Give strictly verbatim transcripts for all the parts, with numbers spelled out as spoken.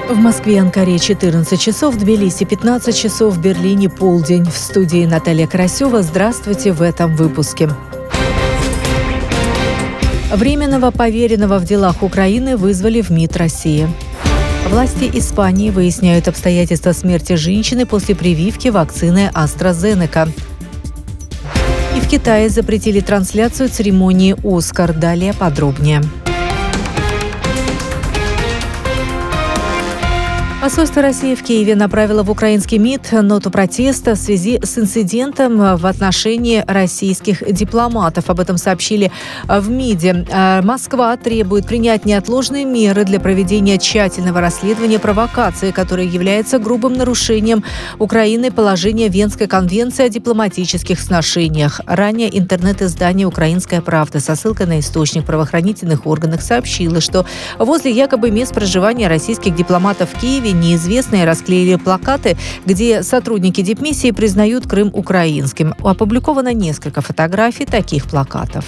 В Москве и Анкаре четырнадцать часов, в Тбилиси пятнадцать часов, в Берлине полдень. В студии Наталья Карасева. Здравствуйте в этом выпуске. Временного поверенного в делах Украины вызвали в МИД России. Власти Испании выясняют обстоятельства смерти женщины после прививки вакцины AstraZeneca. И в Китае запретили трансляцию церемонии «Оскар». Далее подробнее. Посольство России в Киеве направило в украинский МИД ноту протеста в связи с инцидентом в отношении российских дипломатов. Об этом сообщили в МИДе. Москва требует принять неотложные меры для проведения тщательного расследования провокации, которая является грубым нарушением Украины положения Венской конвенции о дипломатических сношениях. Ранее интернет-издание «Украинская правда» со ссылкой на источник в правоохранительных органах сообщило, что возле якобы мест проживания российских дипломатов в Киеве неизвестные расклеили плакаты, где сотрудники дипмиссии признают Крым украинским. Опубликовано несколько фотографий таких плакатов.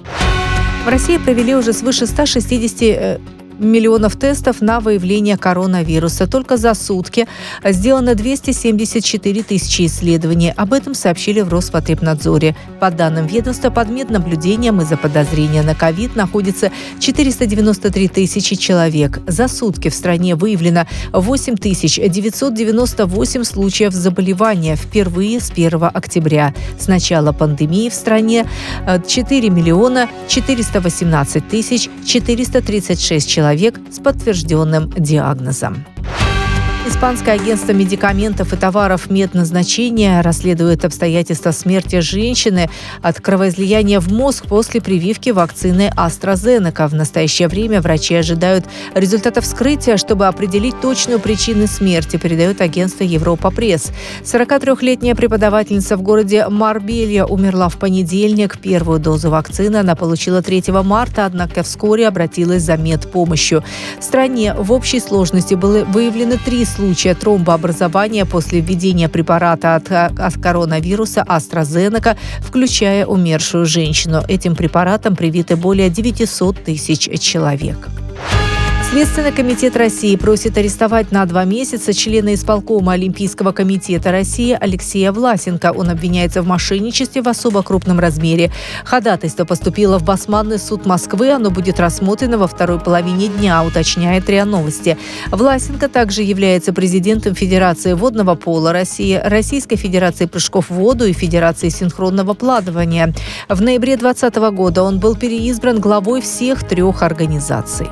В России провели уже свыше ста шестидесяти миллионов тестов на выявление коронавируса. Только за сутки сделано двести семьдесят четыре тысячи исследований. Об этом сообщили в Роспотребнадзоре. По данным ведомства, под меднаблюдением из-за подозрения на ковид находится четыреста девяносто три тысячи человек. За сутки в стране выявлено восемь тысяч девятьсот девяносто восемь случаев заболевания впервые с первого октября. С начала пандемии в стране четыре миллиона четыреста восемнадцать тысяч четыреста тридцать шесть человек с подтвержденным диагнозом. Испанское агентство медикаментов и товаров медназначения расследует обстоятельства смерти женщины от кровоизлияния в мозг после прививки вакцины AstraZeneca. В настоящее время врачи ожидают результатов вскрытия, чтобы определить точную причину смерти, передает агентство Европа Пресс. сорокатрёхлетняя преподавательница в городе Марбелья умерла в понедельник. Первую дозу вакцины она получила третьего марта, однако вскоре обратилась за медпомощью. В стране в общей сложности были выявлены три случая тромбообразования после введения препарата от, от коронавируса AstraZeneca, включая умершую женщину. Этим препаратом привиты более девятьсот тысяч человек. Следственный комитет России просит арестовать на два месяца члена исполкома Олимпийского комитета России Алексея Власенко. Он обвиняется в мошенничестве в особо крупном размере. Ходатайство поступило в Басманный суд Москвы. Оно будет рассмотрено во второй половине дня, уточняет РИА Новости. Власенко также является президентом Федерации водного пола России, Российской Федерации прыжков в воду и Федерации синхронного плавания. В ноябре двадцатого года он был переизбран главой всех трех организаций.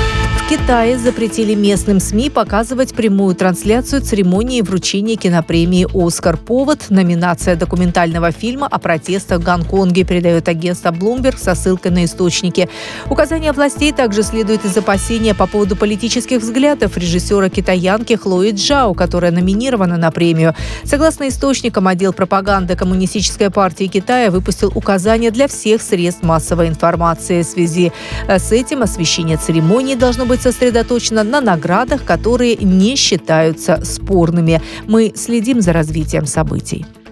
В Китае запретили местным СМИ показывать прямую трансляцию церемонии вручения кинопремии «Оскар». Повод – номинация документального фильма о протестах в Гонконге, передает агентство Bloomberg со ссылкой на источники. Указания властей также следует из опасения по поводу политических взглядов режиссера-китаянки Хлои Джао, которая номинирована на премию. Согласно источникам, отдел пропаганды Коммунистической партии Китая выпустил указания для всех средств массовой информации. В связи с этим освещение церемонии должно быть сосредоточена на наградах, которые не считаются спорными. Мы следим за развитием событий.